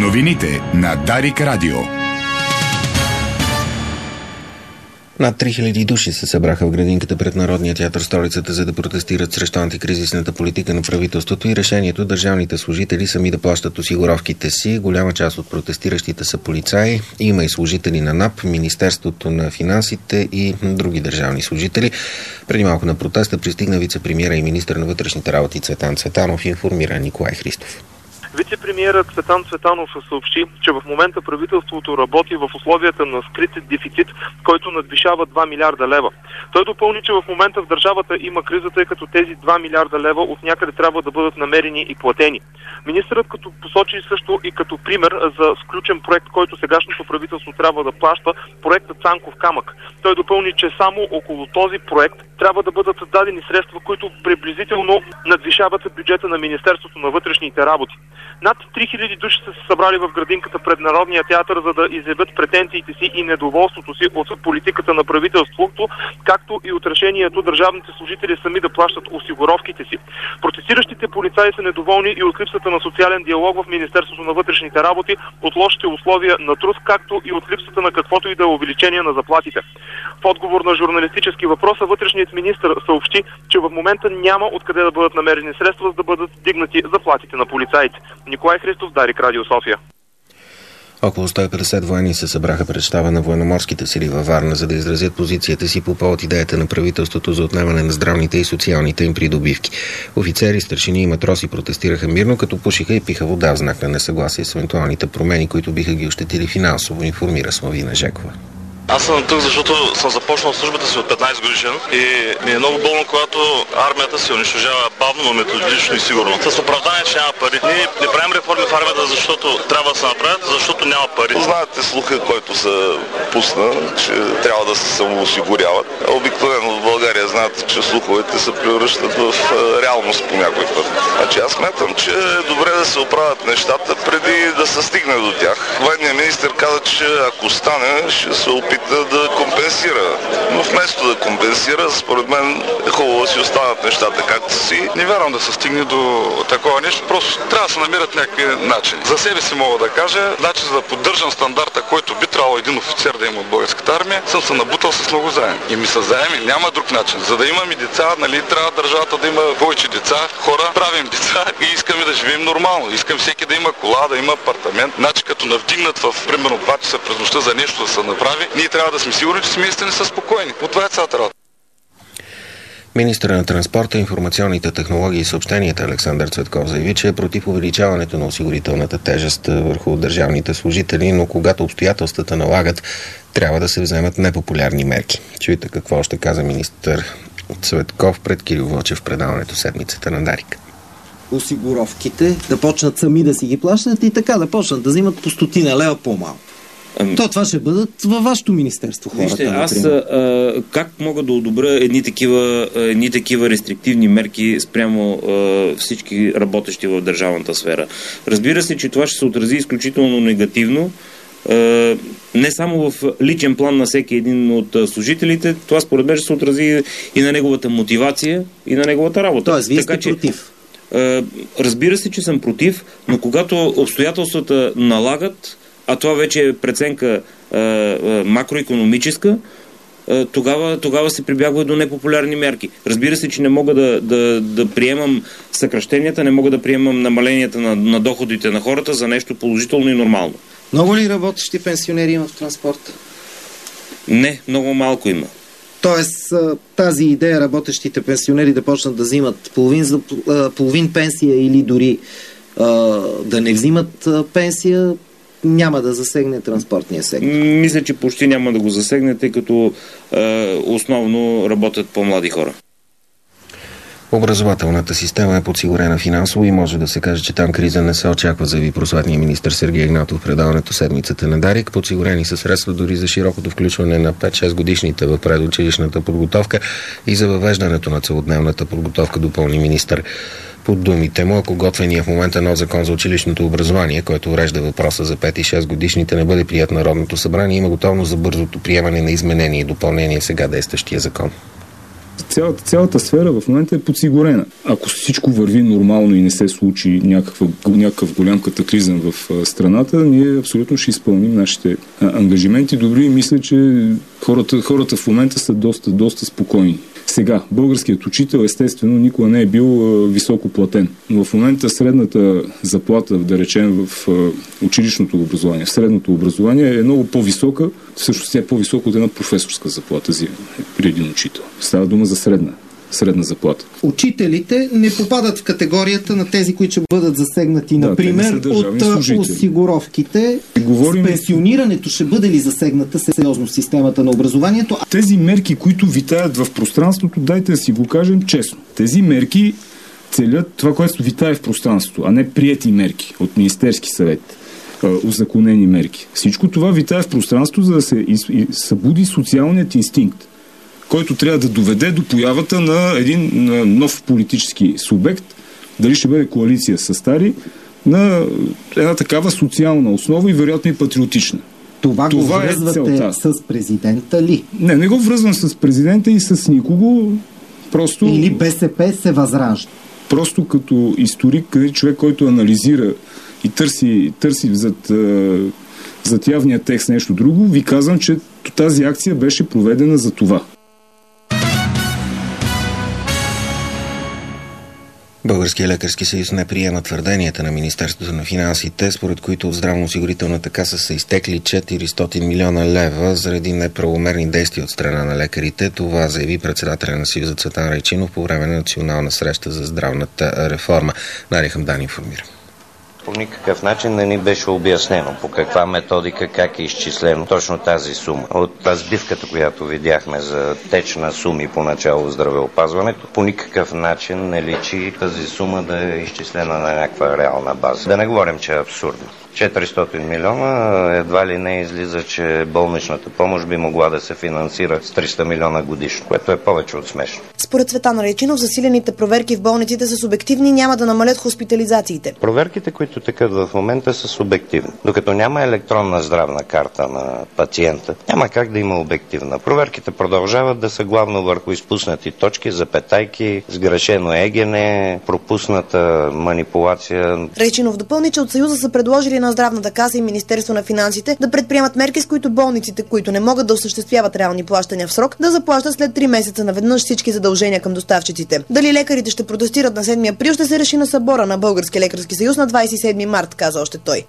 Новините на Дарик Радио. Над 3000 души се събраха в градинката пред Народния театър в столицата, за да протестират срещу антикризисната политика на правителството и решението държавните служители сами да плащат осигуровките си. Голяма част от протестиращите са полицаи. Има и служители на НАП, Министерството на финансите и други държавни служители. Преди малко на протеста пристигна вице-премиера и министър на вътрешните работи Цветан Цветанов, информира Николай Христов. Вице-премиерът Цветан Цветанов съобщи, че в момента правителството работи в условията на скрит дефицит, който надвишава 2 милиарда лева. Той допълни, че в момента в държавата има криза, тъй като тези 2 милиарда лева от някъде трябва да бъдат намерени и платени. Министърът като посочи също и като пример за сключен проект, който сегашното правителство трябва да плаща, проектът Цанков камък. Той допълни, че само около този проект трябва да бъдат дадени средства, които приблизително надвишават бюджета на Министерството на вътрешните работи. Над 3000 души са се събрали в градинката пред Народния театър, за да изявят претенциите си и недоволството си от политиката на правителството, както и от решението държавните служители сами да плащат осигуровките си. Протестиращите полицаи са недоволни и от липсата на социален диалог в Министерството на вътрешните работи, от лошите условия на труд, както и от липсата на каквото и да е увеличение на заплатите. В отговор на журналистически въпрос, вътрешният министър съобщи, че в момента няма откъде да бъдат намерени средства, за да бъдат дигнати заплатите на полицаите. Николай Христов, Дарик Радио, София. Около 150 военни се събраха пред щаба на военноморските сили във Варна, за да изразят позицията си по повод идеята на правителството за отнемане на здравните и социалните им придобивки. Офицери, старшини и матроси протестираха мирно, като пушиха и пиха вода в знак на несъгласие с евентуалните промени, които биха ги ощетили финансово, информира Славина Жекова. Аз съм тук, защото съм започнал службата си от 15 годишен и ми е много болно, когато армията се унищожава бавно, но методично и сигурно. С оправдание, че няма пари. Ние не правим реформи в армията, защото трябва да се направят, защото няма пари. Знаете слуха, който се пусна, че трябва да се самоосигуряват. Обикновено в България знаете, че слуховете се превръщат в реалност по някой път. Значи аз смятам, че е добре да се оправят нещата преди да се стигне до тях. Военният министър каза, че ако стане, ще се опита да компенсира. Но вместо да компенсира, според мен е хубаво да си останат нещата както си. Не вярвам да се стигне до такова нещо, просто трябва да се намерят някакви начини. За себе си мога да кажа, значи за да поддържам стандарта, който би трябвало един офицер да има от българската армия, съм се набутал с много заеми. И ми са заеми, няма друг начин. За да имаме деца, нали, трябва държавата да има повече деца, хора, правим деца и искаме да живеем нормално. Искам всеки да има кола, да има апартамент. Значи като навдигнат в примерно 2 часа през нощта за нещо да се направи, ние трябва да сме сигурни, че семействата не са спокойни. От това е цялата работа. Министърът на транспорта, информационните технологии и съобщенията Александър Цветков заяви, че е против увеличаването на осигурителната тежест върху държавните служители, но когато обстоятелствата налагат, трябва да се вземат непопулярни мерки. Чуйте какво ще каза министър Цветков пред Кирил Вълчев в предаването Седмицата на Дарик. Осигуровките да почнат сами да си ги плащат и така да почнат да взимат по 100 лева по-малко. Това ще бъдат във вашето министерство хората. Вижте, аз как мога да одобря едни такива рестриктивни мерки спрямо всички работещи в държавната сфера? Разбира се, че това ще се отрази изключително негативно, не само в личен план на всеки един от служителите, това според мен ще се отрази и на неговата мотивация, и на неговата работа. Тоест, вие сте против? Разбира се, че съм против, но когато обстоятелствата налагат, а това вече е преценка макроекономическа, тогава се прибягва до непопулярни мерки. Разбира се, че не мога да приемам съкращенията, не мога да приемам намаленията на доходите на хората за нещо положително и нормално. Много ли работещи пенсионери има в транспорта? Не, много малко има. Тоест тази идея работещите пенсионери да почнат да взимат половин пенсия или дори да не взимат пенсия, няма да засегне транспортния сектор? Мисля, че почти няма да го засегне, тъй като основно работят по-млади хора. Образователната система е подсигурена финансово и може да се каже, че там криза не се очаква, заяви просветният министър Сергей Игнатов в предаването Седмицата на Дарик. Подсигурени са средства дори за широкото включване на 5-6 годишните в предучилищната подготовка и за въвеждането на целодневната подготовка, допълни министър. Под думите му, ако готвения в момента нов закон за училищното образование, който урежда въпроса за 5 и 6 годишните, не бъде прият Народното събрание, има готовност за бързото приемане на изменения и допълнение в сега действащия закон. Цялата сфера в момента е подсигурена. Ако всичко върви нормално и не се случи някакъв голям катаклизъм в страната, ние абсолютно ще изпълним нашите ангажименти добри и мисля, че хората в момента са доста спокойни. Сега, българският учител естествено никога не е бил високо платен. Но в момента средната заплата, да речем в училищното образование, в средното образование е много по-висока, всъщност тя е по-висока от една професорска заплата при един учител. Става дума за средна заплата. Учителите не попадат в категорията на тези, които ще бъдат засегнати, например, от осигуровките. С пенсионирането ще бъде ли засегната сериозно в системата на образованието? Тези мерки, които витаят в пространството, дайте да си го кажем честно. Тези мерки целят това, което витае в пространството, а не приети мерки от Министерски съвет, узаконени мерки. Всичко това витае в пространството, за да се събуди социалният инстинкт, който трябва да доведе до появата на един нов политически субект, дали ще бъде коалиция с стари, на една такава социална основа и вероятно и патриотична. Това го връзвате с президента ли? Не го връзвам с президента и с никого. Просто... Или БСП се възражда? Просто като историк, човек, който анализира и търси зад явния текст нещо друго, ви казвам, че тази акция беше проведена за това. Българския лекарски съюз не приема твърденията на Министерството на финансите, според които от здравноосигурителната каса са изтекли 400 милиона лева заради неправомерни действия от страна на лекарите. Това заяви председателя на Съюза Цветан Райчинов по време на национална среща за здравната реформа. Дария Хамдан информира. По никакъв начин не ни беше обяснено по каква методика, как е изчислено точно тази сума. От сбивката, която видяхме за теч на суми поначало в здравеопазването, по никакъв начин не личи тази сума да е изчислена на някаква реална база. Да не говорим, че е абсурдно. 400 милиона едва ли не излиза, че болничната помощ би могла да се финансира с 300 милиона годишно, което е повече от смешно. Според Цветан Райчинов, засилените проверки в болниците са субективни, няма да намалят хоспитализациите. Проверките, които текат в момента, са субективни. Докато няма електронна здравна карта на пациента, няма как да има обективна. Проверките продължават да са главно върху изпуснати точки, запетайки, сгрешено егене, пропусната манипулация. Райчинов допълни, че от Съюза са предложили на Здравната каса и Министерство на финансите да предприемат мерки, с които болниците, които не могат да осъществяват реални плащания в срок, да заплащат след 3 месеца наведнъж всички задължения към доставчиците. Дали лекарите ще протестират на 7 април, ще се реши на събора на Българския лекарски съюз на 27 март, каза още той.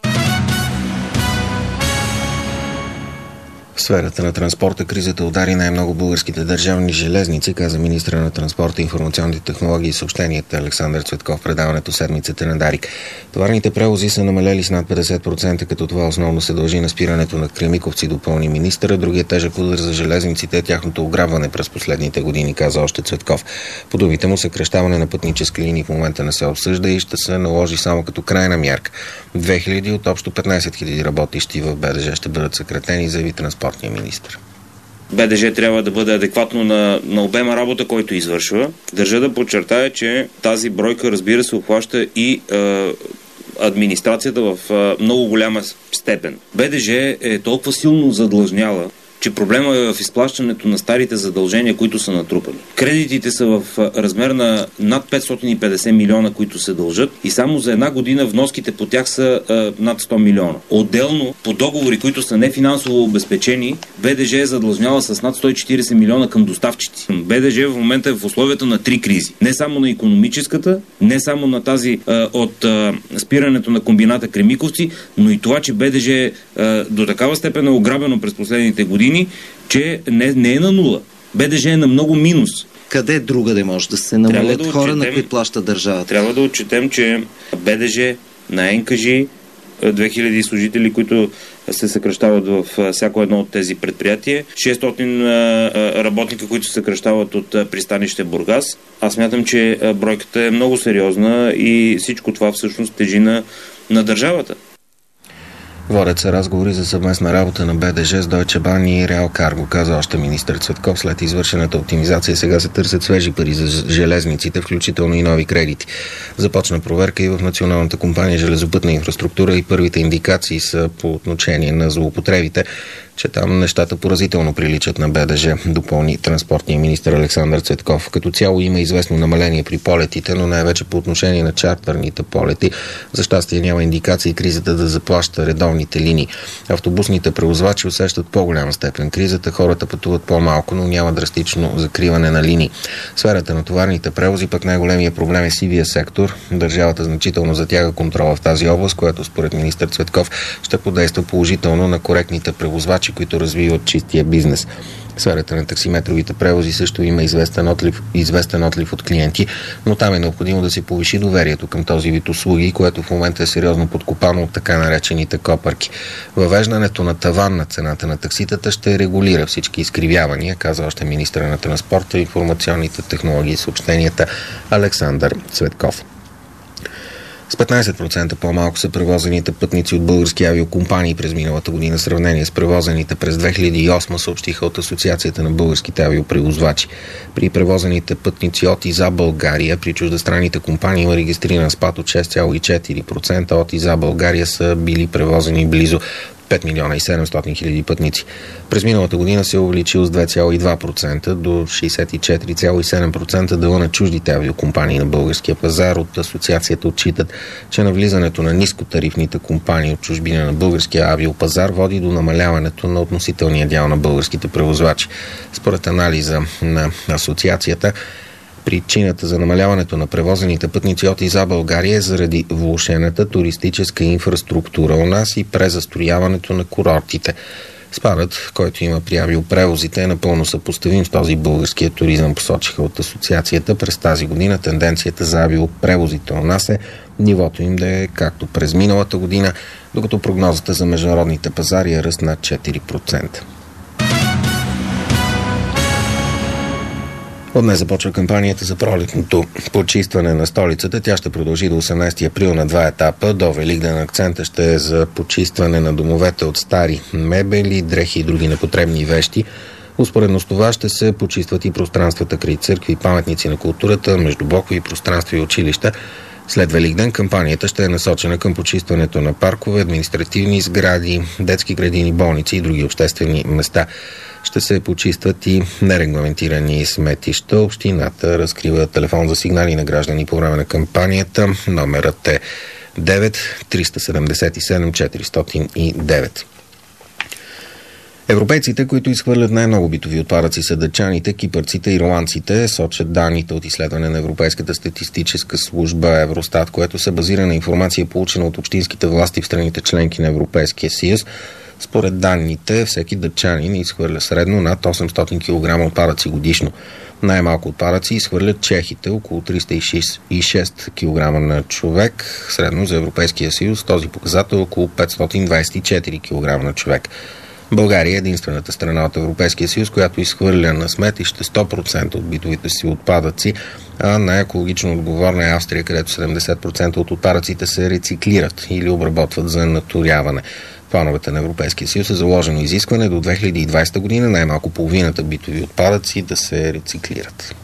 В сферата на транспорта кризата удари най-много българските държавни железници, каза министъра на транспорта, информационните технологии и съобщенията Александър Цветков в предаването Седмицата на Дарик. Товарните превози са намалели с над 50%, като това основно се дължи на спирането на Кремиковци, допълни министъра. Другият тежък удар за железниците е тяхното ограбване през последните години, каза още Цветков. По думите му, съкращаване на пътнически линии в момента не се обсъжда и ще се наложи само като крайна мярка. 2000 от общо 15 000 работещи в БДЖ ще бъдат съкратени, заяви транспортния министър. БДЖ трябва да бъде адекватно на обема работа, който извършва. Държа да подчертая, че тази бройка, разбира се, обхваща и администрацията в много голяма степен. БДЖ е толкова силно задлъжняла, че проблема е в изплащането на старите задължения, които са натрупани. Кредитите са в размер на над 550 милиона, които се дължат, и само за една година вноските по тях са над 100 милиона. Отделно, по договори, които са нефинансово обезпечени, БДЖ е задлъжняла с над 140 милиона към доставчици. БДЖ в момента е в условията на 3 кризи. Не само на икономическата, не само на тази от спирането на комбината Кремиковци, но и това, че БДЖ до такава степен е ограбено през последните години, че не е на нула. БДЖ е на много минус. Къде другаде може да се намалят хора, на които плаща държавата? Трябва да отчетем, че БДЖ на НКЖИ 2000 служители, които се съкращават в всяко едно от тези предприятия, 600 работника, които се съкращават от пристанище Бургас. Аз смятам, че бройката е много сериозна и всичко това всъщност тежи на държавата. Водят се разговори за съвместна работа на БДЖ с Deutsche Bahn и Реал Карго, каза още министър Цветков. След извършената оптимизация сега се търсят свежи пари за железниците, включително и нови кредити. Започна проверка и в Националната компания железопътна инфраструктура и първите индикации са по отношение на злоупотребите. че там нещата поразително приличат на БДЖ, допълни транспортния министър Александър Цветков. Като цяло има известно намаление при полетите, но най-вече по отношение на чартерните полети. За щастие няма индикации кризата да заплаща редовните линии. Автобусните превозвачи усещат по-голяма степен кризата, хората пътуват по-малко, но няма драстично закриване на линии. В сферата на товарните превози пък най-големия проблем е сивия сектор. Държавата значително затяга контрола в тази област, което според министър Цветков ще подейства положително на коректните превозвачи, които развиват чистия бизнес. В сферата на таксиметровите превози също има известен отлив от клиенти, но там е необходимо да се повиши доверието към този вид услуги, което в момента е сериозно подкопано от така наречените копърки. Въвеждането на таван на цената на такситата ще регулира всички изкривявания, каза още министъра на транспорта, информационните технологии и съобщенията Александър Цветков. С 15% по-малко са превозените пътници от български авиокомпании през миналата година в сравнение с превозените през 2008, съобщиха от Асоциацията на българските авиопревозвачи. При превозените пътници от и за България при чуждестранните компании има регистриран спад от 6,4%, от и за България са били превозени близо 5 милиона и 700 хиляди пътници. През миналата година се е увеличил с 2,2% до 64,7% дела на чуждите авиокомпании на българския пазар. От асоциацията отчитат, че навлизането на нискотарифните компании от чужбина на българския авиопазар води до намаляването на относителния дял на българските превозвачи. Според анализа на асоциацията, причината за намаляването на превозените пътници от и за България е заради влошената туристическа инфраструктура у нас и презастрояването на курортите. Спадът, който има при авиопревозите, е напълно съпоставим с този българския туризъм, посочиха от асоциацията. През тази година тенденцията за авиопревозите у нас е нивото им да е както през миналата година, докато прогнозата за международните пазари е ръст над 4%. От днес започва кампанията за пролетното почистване на столицата. Тя ще продължи до 18 април на 2 етапа. До Великден акцента ще е за почистване на домовете от стари мебели, дрехи и други непотребни вещи. Успоредно с това ще се почистват и пространствата край църкви, паметници на културата, междублокови пространства и училища. След Великден кампанията ще е насочена към почистването на паркове, административни сгради, детски градини, болници и други обществени места. Ще се почистват и нерегламентирани сметища. Общината разкрива телефон за сигнали на граждани по време на кампанията. Номерът е 9 377 409. Европейците, които изхвърлят най-много битови отпадъци, са датчаните, кипърците и ирландците, сочат данните от изследване на Европейската статистическа служба Евростат, което се базира на информация, получена от общинските власти в страните членки на Европейския съюз. Според данните, всеки датчанин изхвърля средно над 800 кг отпадъци годишно. Най-малко отпадъци изхвърлят чехите, около 306 кг на човек. Средно за Европейския съюз този показател е около 524 кг на човек. България е единствената страна от Европейския съюз, която изхвърля на сметище 100% от битовите си отпадъци, а най-екологично отговорна е Австрия, където 70% от отпадъците се рециклират или обработват за наторяване. В плановете на Европейския съюз е заложено изискване до 2020 година най-малко половината битови отпадъци да се рециклират.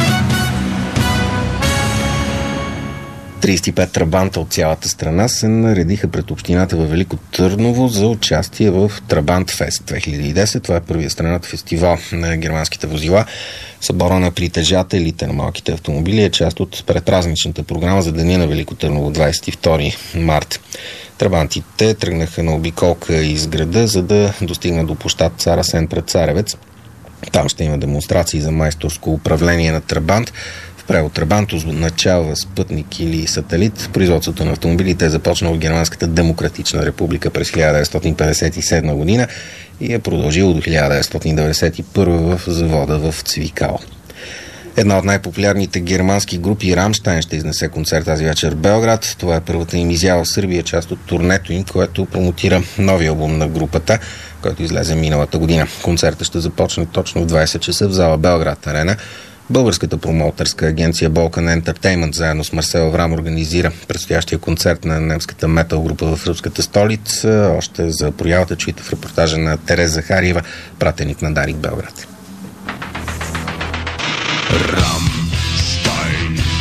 35 трабанта от цялата страна се наредиха пред общината във Велико Търново за участие в Трабант Фест 2010. Това е първият страната фестивал на германските возила. Събора на притежателите на малките автомобили е част от предпразничната програма за Деня на Велико Търново 22 март. Трабантите тръгнаха на обиколка из града, за да достигнат до площад Цар Асен пред Царевец. Там ще има демонстрации за майсторско управление на трабант. В превод трабант означава спътник или сателит. Производството на автомобилите е започнало в Германската демократична република през 1957 година и е продължило до 1991 в завода в Цвикал. Една от най-популярните германски групи, Рамщайн, ще изнесе концерт тази вечер в Белград. Това е първата им изява в Сърбия, част от турнето им, което промотира новия албум на групата, който излезе миналата година. Концертът ще започне точно в 20 часа в зала Белград Арена. Българската промоутърска агенция Balkan Entertainment заедно с Марсел Аврам организира предстоящия концерт на немската метал група в руската столица. Още за проявата чуйте в репортажа на Тереза Захариева, пратеник на Дарик Белград. Рамштайн.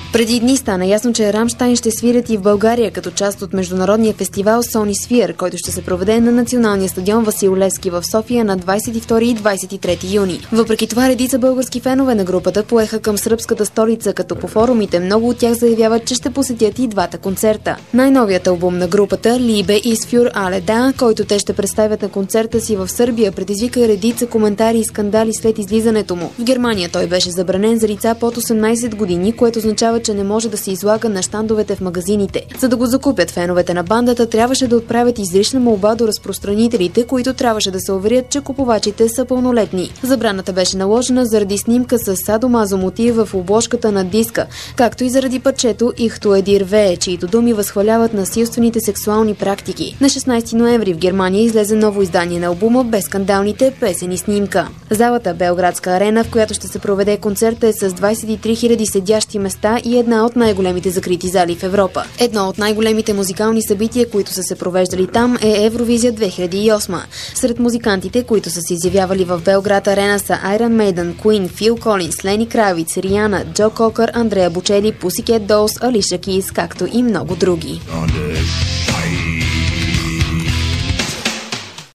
Преди дни стана ясно, че Рамщайн ще свирят и в България като част от международния фестивал Сони Свир, който ще се проведе на националния стадион Васил Левски в София на 22 и 23 юни. Въпреки това, редица български фенове на групата поеха към сръбската столица, като по форумите много от тях заявяват, че ще посетят и двата концерта. Най-новият албум на групата Либе из Фюр Аледа, който те ще представят на концерта си в Сърбия, предизвика редица коментари и скандали след излизането му. В Германия той беше забранен за лица под 18 години, което означава, че не може да се излага на щандовете в магазините. За да го закупят, феновете на бандата трябваше да отправят изрична молба до разпространителите, които трябваше да се уверят, че купувачите са пълнолетни. Забраната беше наложена заради снимка с садомазо мотив в обложката на диска, както и заради парчето Ихто Едир Вее, чието думи възхваляват насилствените сексуални практики. На 16 ноември в Германия излезе ново издание на албума без скандалните песени снимка. Залата Белградска арена, в която ще се проведе концерта, е с 23 000 седящи места и една от най-големите закрити зали в Европа. Едно от най-големите музикални събития, които са се провеждали там, е Евровизия 2008. Сред музикантите, които са се изявявали в Белград арена, са Iron Maiden, Queen, Фил Колинс, Лени Кравиц, Риана, Джо Кокър, Андрея Бочели, Pussycat Dolls, Алиша Кейс, както и много други.